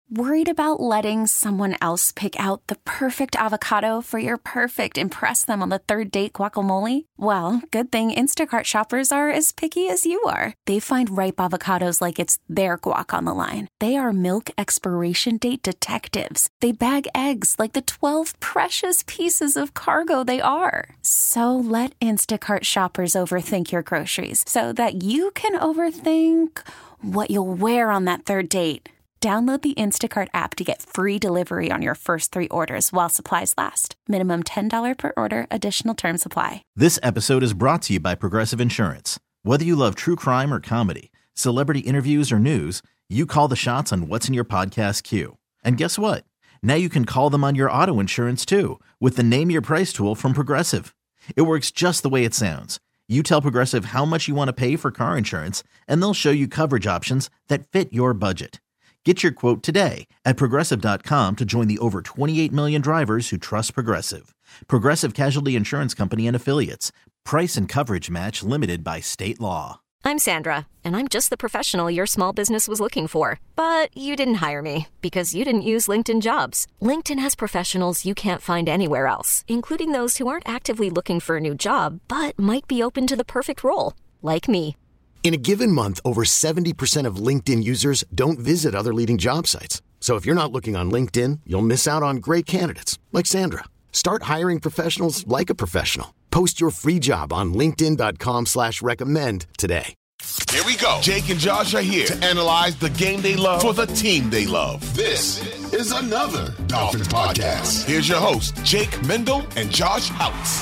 Worried about letting someone else pick out the perfect avocado for your perfect impress them on the third date guacamole? Well, good thing Instacart shoppers are as picky as you are. They find ripe avocados like it's their guac on the line. They are milk expiration date detectives. They bag eggs like the 12 precious pieces of cargo they are. So let Instacart shoppers overthink your groceries so that you can overthink what you'll wear on that third date. Download the Instacart app to get free delivery on your first 3 orders while supplies last. Minimum $10 per order. Additional terms apply. This episode is brought to you by Progressive Insurance. Whether you love true crime or comedy, celebrity interviews or news, you call the shots on what's in your podcast queue. And guess what? Now you can call them on your auto insurance too with the Name Your Price tool from Progressive. It works just the way it sounds. You tell Progressive how much you want to pay for car insurance, and they'll show you coverage options that fit your budget. Get your quote today at Progressive.com to join the over 28 million drivers who trust Progressive. Progressive Casualty Insurance Company and Affiliates. Price and coverage match limited by state law. I'm Sandra, and I'm just the professional your small business was looking for. But you didn't hire me because you didn't use LinkedIn Jobs. LinkedIn has professionals you can't find anywhere else, including those who aren't actively looking for a new job, but might be open to the perfect role, like me. In a given month, over 70% of LinkedIn users don't visit other leading job sites. So if you're not looking on LinkedIn, you'll miss out on great candidates like Sandra. Start hiring professionals like a professional. Post your free job on linkedin.com/recommend today. Here we go. Jake and Josh are here to analyze the game they love for the team they love. This is another Dolphins podcast. Here's your host, Jake Mendel and Josh Houtz.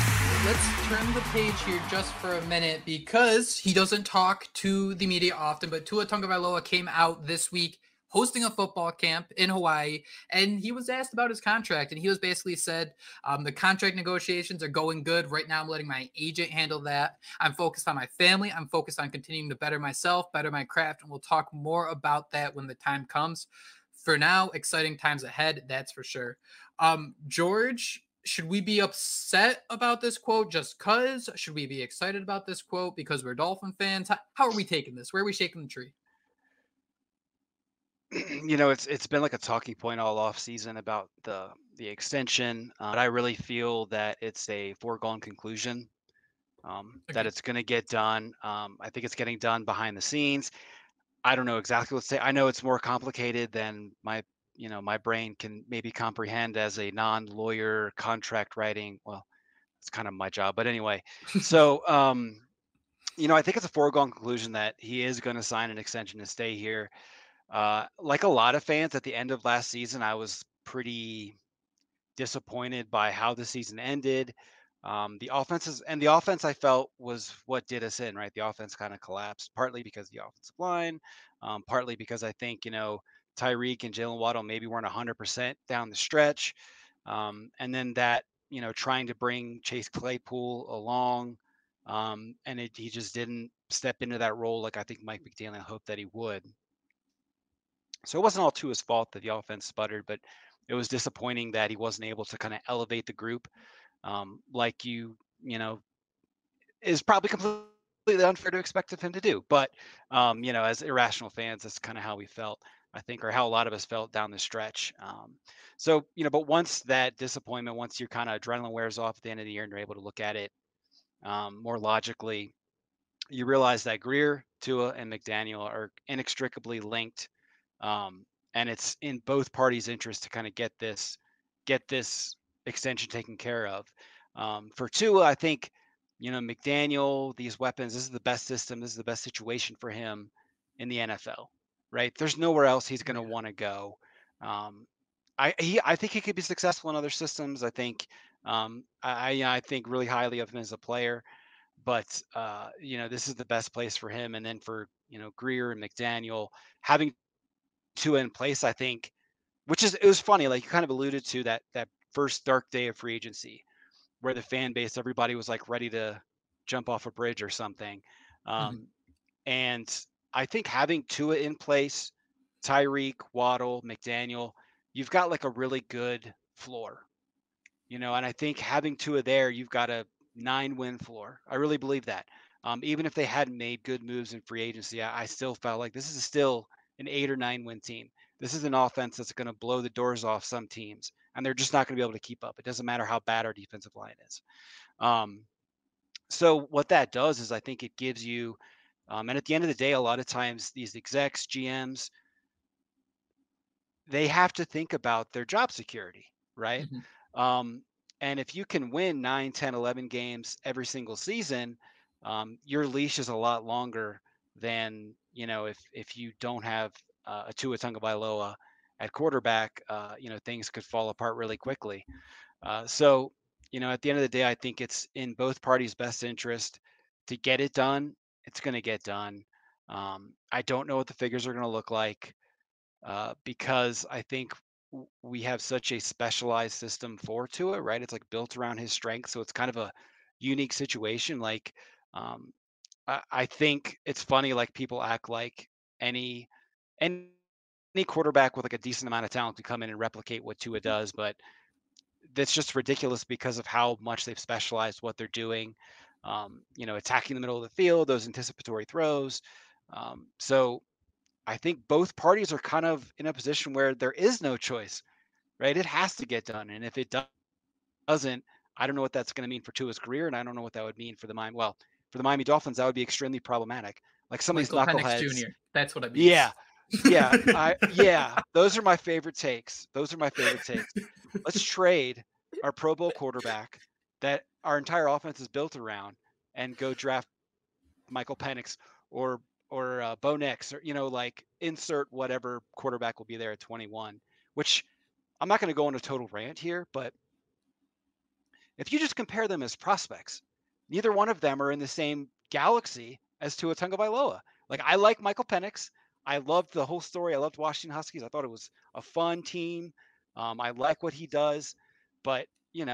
Let's turn the page here just for a minute because he doesn't talk to the media often, but Tua Tagovailoa came out this week hosting a football camp in Hawaii, and he was asked about his contract, and he was basically said, the contract negotiations are going good. Right now, I'm letting my agent handle that. I'm focused on my family. I'm focused on continuing to better myself, better my craft, and we'll talk more about that when the time comes. For now, exciting times ahead, that's for sure. George, should we be upset about this quote just because? Should we be excited about this quote because we're Dolphin fans? How are we taking this? Where are we shaking the tree? You know, it's been like a talking point all off season about the extension, but I really feel that it's a foregone conclusion, that it's going to get done. I think it's getting done behind the scenes. I don't know exactly what to say. I know it's more complicated than my brain can maybe comprehend as a non-lawyer contract writing. Well, it's kind of my job, but anyway. So, I think it's a foregone conclusion that he is going to sign an extension to stay here. Like a lot of fans at the end of last season, I was pretty disappointed by how the season ended. The offense I felt was what did us in, right? The offense kind of collapsed, partly because the offensive line, partly because I think, Tyreek and Jalen Waddle maybe weren't 100% down the stretch. And then that, trying to bring Chase Claypool along, and he just didn't step into that role like I think Mike McDaniel hoped that he would. So it wasn't all to his fault that the offense sputtered, but it was disappointing that he wasn't able to kind of elevate the group, like is probably completely unfair to expect of him to do. But, as irrational fans, that's kind of how we felt, I think, or how a lot of us felt down the stretch. But once that disappointment, once your kind of adrenaline wears off at the end of the year and you're able to look at it more logically, you realize that Grier, Tua, and McDaniel are inextricably linked. And it's in both parties' interest to kind of get this extension taken care of. For Tua, I think, McDaniel, these weapons, this is the best system. This is the best situation for him in the NFL, right? There's nowhere else he's going to want to go. I think he could be successful in other systems. I think, I think really highly of him as a player, but this is the best place for him. And then for, Grier and McDaniel, having Tua in place, I think, it was funny, like you kind of alluded to that first dark day of free agency where the fan base, everybody was like ready to jump off a bridge or something. And I think having Tua in place, Tyreek, Waddle, McDaniel, you've got like a really good floor, and I think having Tua there, you've got a 9-win floor. I really believe that. Even if they hadn't made good moves in free agency, I still felt like this is still an 8 or 9 win team. This is an offense that's going to blow the doors off some teams, and they're just not going to be able to keep up. It doesn't matter how bad our defensive line is. So what that does is I think it gives you, and at the end of the day, a lot of times these execs, GMs, they have to think about their job security, right? And if you can win 9, 10, 11 games every single season, your leash is a lot longer than, if you don't have a Tua Tagovailoa at quarterback, things could fall apart really quickly. So, at the end of the day, I think it's in both parties' best interest to get it done. It's going to get done. I don't know what the figures are going to look like because I think we have such a specialized system for Tua, right? It's like built around his strength. So it's kind of a unique situation. Like, I think it's funny, like people act like any quarterback with like a decent amount of talent to come in and replicate what Tua does, but that's just ridiculous because of how much they've specialized what they're doing. Attacking the middle of the field, those anticipatory throws. So I think both parties are kind of in a position where there is no choice, right? It has to get done. And if it doesn't, I don't know what that's going to mean for Tua's career. And I don't know what that would mean for the Miami Dolphins. That would be extremely problematic. Like some of these knuckleheads. Penix Jr. That's what I mean. Yeah. Those are my favorite takes. Let's trade our Pro Bowl quarterback that our entire offense is built around and go draft Michael Penix or Bo Nix, or, insert whatever quarterback will be there at 21, which I'm not going to go on a total rant here, but if you just compare them as prospects, neither one of them are in the same galaxy as Tua Tagovailoa. Like, I like Michael Penix. I loved the whole story. I loved Washington Huskies. I thought it was a fun team. I like what he does, but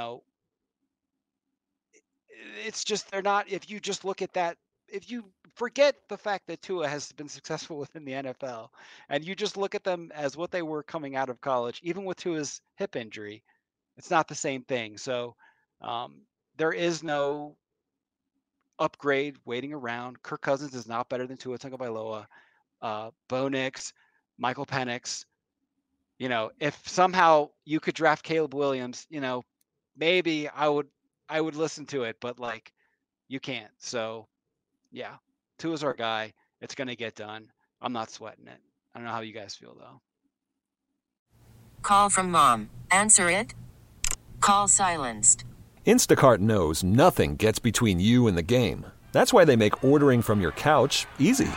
it's just, they're not, if you just look at that, if you forget the fact that Tua has been successful within the NFL and you just look at them as what they were coming out of college, even with Tua's hip injury, it's not the same thing. So there is no upgrade waiting around. Kirk Cousins is not better than Tua Tagovailoa. Bo Nix, Michael Penix. If somehow you could draft Caleb Williams, maybe I would listen to it, but you can't. So yeah, Tua's our guy. It's going to get done. I'm not sweating it. I don't know how you guys feel though. Call from mom. Answer it. Call silenced. Instacart knows nothing gets between you and the game. That's why they make ordering from your couch easy.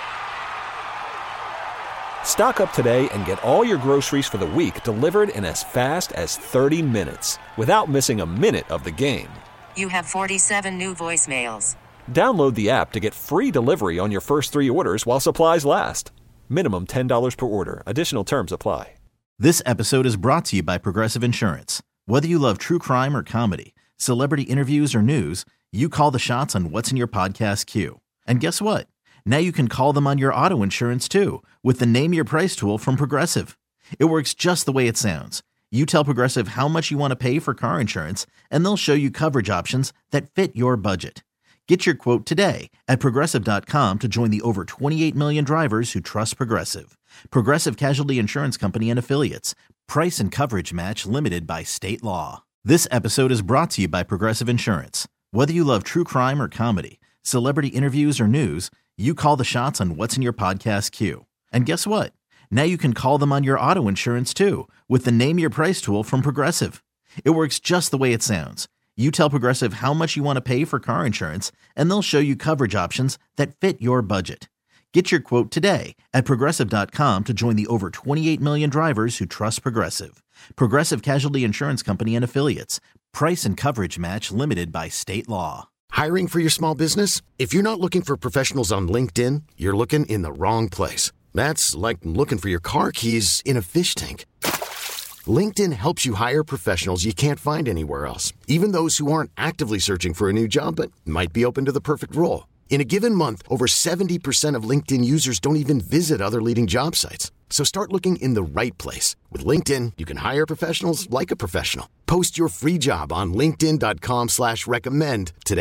Stock up today and get all your groceries for the week delivered in as fast as 30 minutes without missing a minute of the game. You have 47 new voicemails. Download the app to get free delivery on your first 3 orders while supplies last. Minimum $10 per order. Additional terms apply. This episode is brought to you by Progressive Insurance. Whether you love true crime or comedy, celebrity interviews or news, you call the shots on what's in your podcast queue. And guess what? Now you can call them on your auto insurance too with the Name Your Price tool from Progressive. It works just the way it sounds. You tell Progressive how much you want to pay for car insurance, and they'll show you coverage options that fit your budget. Get your quote today at Progressive.com to join the over 28 million drivers who trust Progressive. Progressive Casualty Insurance Company and Affiliates. Price and coverage match limited by state law. This episode is brought to you by Progressive Insurance. Whether you love true crime or comedy, celebrity interviews or news, you call the shots on what's in your podcast queue. And guess what? Now you can call them on your auto insurance too with the Name Your Price tool from Progressive. It works just the way it sounds. You tell Progressive how much you want to pay for car insurance, and they'll show you coverage options that fit your budget. Get your quote today at Progressive.com to join the over 28 million drivers who trust Progressive. Progressive Casualty Insurance Company and Affiliates. Price and coverage match limited by state law. Hiring for your small business? If you're not looking for professionals on LinkedIn, you're looking in the wrong place. That's like looking for your car keys in a fish tank. LinkedIn helps you hire professionals you can't find anywhere else, even those who aren't actively searching for a new job but might be open to the perfect role. In a given month, over 70% of LinkedIn users don't even visit other leading job sites. So start looking in the right place. With LinkedIn, you can hire professionals like a professional. Post your free job on linkedin.com/recommend today.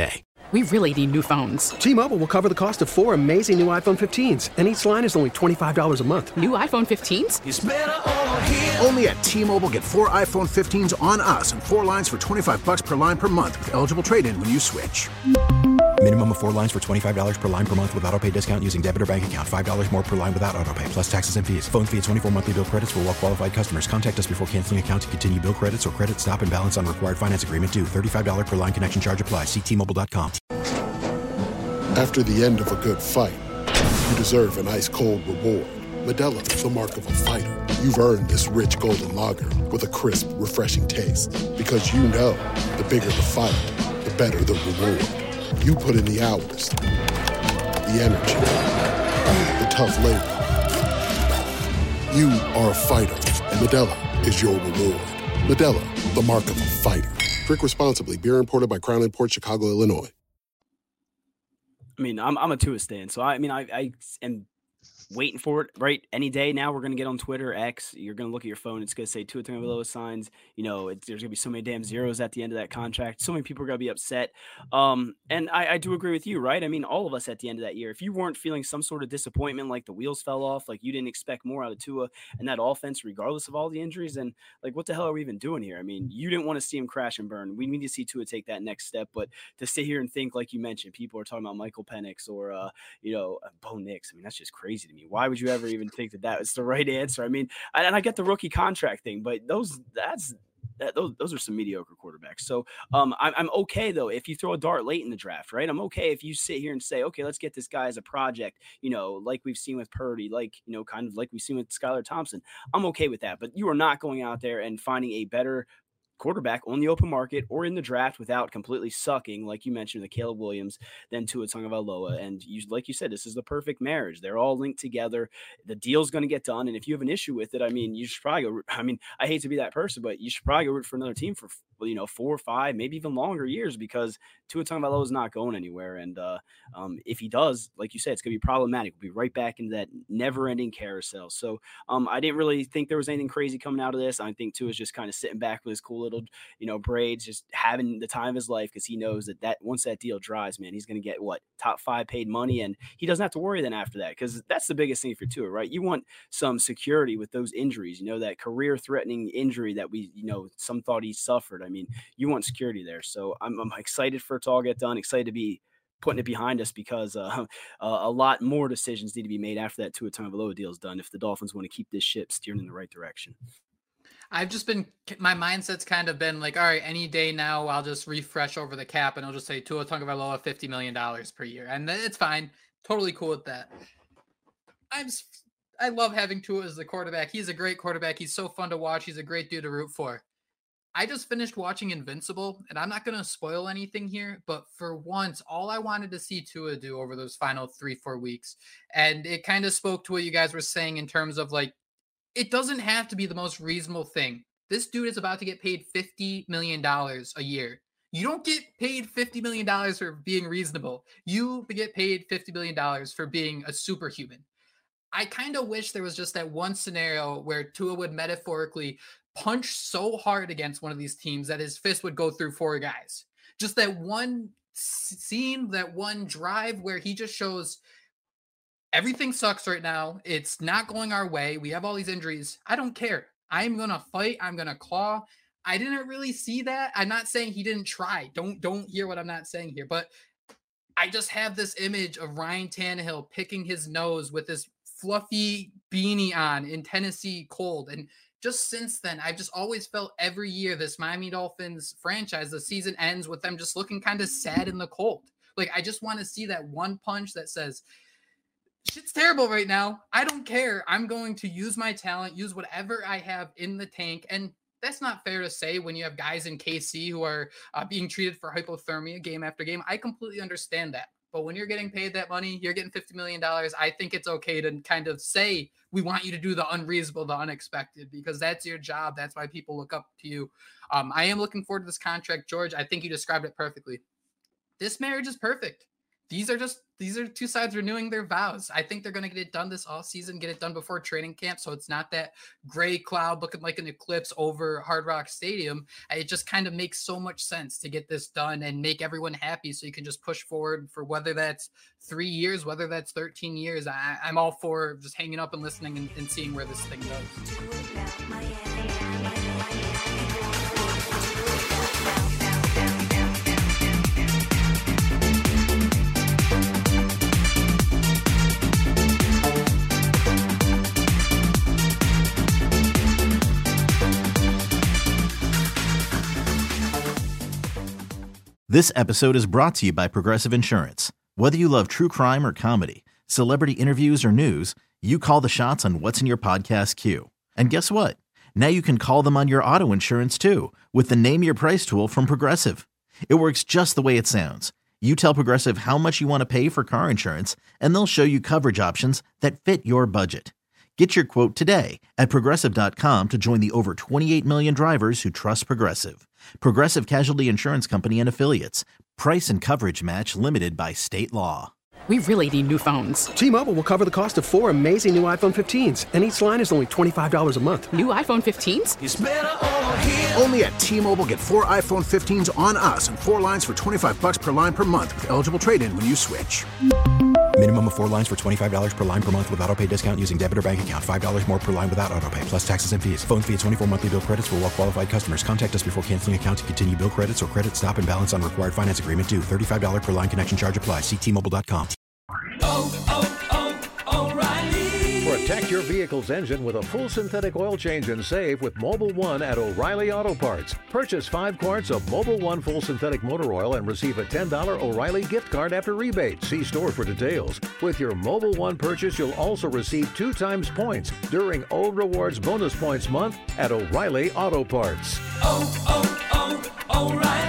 We really need new phones. T-Mobile will cover the cost of 4 amazing new iPhone 15s, and each line is only $25 a month. New iPhone 15s? It's better over here. Only at T-Mobile, get 4 iPhone 15s on us and 4 lines for $25 per line per month with eligible trade-in when you switch. Minimum of 4 lines for $25 per line per month with autopay discount using debit or bank account. $5 more per line without autopay, plus taxes and fees. Phone fee at 24 monthly bill credits for well-qualified customers. Contact us before canceling account to continue bill credits or credit stop and balance on required finance agreement due. $35 per line connection charge applies. See T-Mobile.com. After the end of a good fight, you deserve an ice-cold reward. Modelo is the mark of a fighter. You've earned this rich golden lager with a crisp, refreshing taste. Because you know, the bigger the fight, the better the reward. You put in the hours, the energy, the tough labor. You are a fighter, and Modelo is your reward. Modelo, the mark of a fighter. Drink responsibly. Beer imported by Crown Imports, Chicago, Illinois. I mean, I'm a Tua stan, so I am waiting for it, right? Any day now, we're going to get on Twitter, X. You're going to look at your phone. It's going to say Tua Tagovailoa signs. You know, there's going to be so many damn zeros at the end of that contract. So many people are going to be upset. And I do agree with you, right? I mean, all of us at the end of that year, if you weren't feeling some sort of disappointment, like the wheels fell off, like you didn't expect more out of Tua and that offense, regardless of all the injuries, then like, what the hell are we even doing here? I mean, you didn't want to see him crash and burn. We need to see Tua take that next step. But to sit here and think, like you mentioned, people are talking about Michael Penix or, Bo Nix. I mean, that's just crazy to me. Why would you ever even think that was the right answer? I mean, and I get the rookie contract thing, but those are some mediocre quarterbacks. So I'm okay though if you throw a dart late in the draft, right? I'm okay if you sit here and say, okay, let's get this guy as a project, like we've seen with Purdy, kind of like we've seen with Skylar Thompson. I'm okay with that, but you are not going out there and finding a better quarterback on the open market or in the draft without completely sucking, like you mentioned, the Caleb Williams, then Tua Tagovailoa. And like you said, this is the perfect marriage. They're all linked together. The deal's going to get done. And if you have an issue with it, I mean, you should probably go, I hate to be that person, but you should probably go root for another team for, 4 or 5, maybe even longer years, because Tua Tagovailoa is not going anywhere. And if he does, like you said, it's going to be problematic. We'll be right back into that never-ending carousel. So I didn't really think there was anything crazy coming out of this. I think Tua is just kind of sitting back with his cool little, braids, just having the time of his life, because he knows that once that deal dries, man, he's going to get top 5 paid money, and he doesn't have to worry then after that, because that's the biggest thing for Tua, right? You want some security with those injuries, that career-threatening injury that we, some thought he suffered. I mean, you want security there. So I'm excited for it to all get done, excited to be putting it behind us, because a lot more decisions need to be made after that Tua Tagovailoa deal is done if the Dolphins want to keep this ship steering in the right direction. My mindset's kind of been like, all right, any day now, I'll just refresh over the cap and I'll just say Tua Tagovailoa $50 million per year. And it's fine. Totally cool with that. I love having Tua as the quarterback. He's a great quarterback. He's so fun to watch. He's a great dude to root for. I just finished watching Invincible, and I'm not going to spoil anything here, but for once, all I wanted to see Tua do over those final 3-4 weeks, and it kind of spoke to what you guys were saying in terms of, like, it doesn't have to be the most reasonable thing. This dude is about to get paid $50 million a year. You don't get paid $50 million for being reasonable. You get paid $50 million for being a superhuman. I kind of wish there was just that one scenario where Tua would metaphorically punch so hard against one of these teams that his fist would go through 4 guys. Just that one scene, that one drive where he just shows everything sucks right now. It's not going our way. We have all these injuries. I don't care. I'm going to fight. I'm going to claw. I didn't really see that. I'm not saying he didn't try. Don't hear what I'm not saying here, but I just have this image of Ryan Tannehill picking his nose with this fluffy beanie on in Tennessee cold. And just since then, I've just always felt every year this Miami Dolphins franchise, the season ends with them just looking kind of sad in the cold. Like, I just want to see that one punch that says, shit's terrible right now. I don't care. I'm going to use my talent, use whatever I have in the tank. And that's not fair to say when you have guys in KC who are being treated for hypothermia game after game. I completely understand that. But when you're getting paid that money, you're getting $50 million. I think it's okay to kind of say, we want you to do the unreasonable, the unexpected, because that's your job. That's why people look up to you. I am looking forward to this contract, George. I think you described it perfectly. This marriage is perfect. these are two sides renewing their vows. I think they're going to get it done this off season, get it done before training camp. So it's not that gray cloud looking like an eclipse over Hard Rock Stadium. It just kind of makes so much sense to get this done and make everyone happy. So you can just push forward for whether that's 3 years, whether that's 13 years. I'm all for just hanging up and listening and seeing where this thing goes. This episode is brought to you by Progressive Insurance. Whether you love true crime or comedy, celebrity interviews or news, you call the shots on what's in your podcast queue. And guess what? Now you can call them on your auto insurance too with the Name Your Price tool from Progressive. It works just the way it sounds. You tell Progressive how much you want to pay for car insurance, and they'll show you coverage options that fit your budget. Get your quote today at Progressive.com to join the over 28 million drivers who trust Progressive. Progressive Casualty Insurance Company and Affiliates. Price and coverage match limited by state law. We really need new phones. T-Mobile will cover the cost of 4 amazing new iPhone 15s, and each line is only $25 a month. New iPhone 15s? It's better over here. Only at T-Mobile, get 4 iPhone 15s on us and 4 lines for $25 per line per month with eligible trade-in when you switch. Minimum of 4 lines for $25 per line per month with autopay discount using debit or bank account. $5 more per line without autopay, plus taxes and fees. Phone fee at 24 monthly bill credits for well-qualified customers. Contact us before canceling account to continue bill credits or credit stop and balance on required finance agreement due. $35 per line connection charge applies. See T-Mobile.com. O'Reilly. Protect your vehicle's engine with a full synthetic oil change and save with Mobil 1 at O'Reilly Auto Parts. Purchase 5 quarts of Mobil 1 full synthetic motor oil and receive a $10 O'Reilly gift card after rebate. See store for details. With your Mobil 1 purchase, you'll also receive 2 times points during O Rewards Bonus Points Month at O'Reilly Auto Parts. O'Reilly.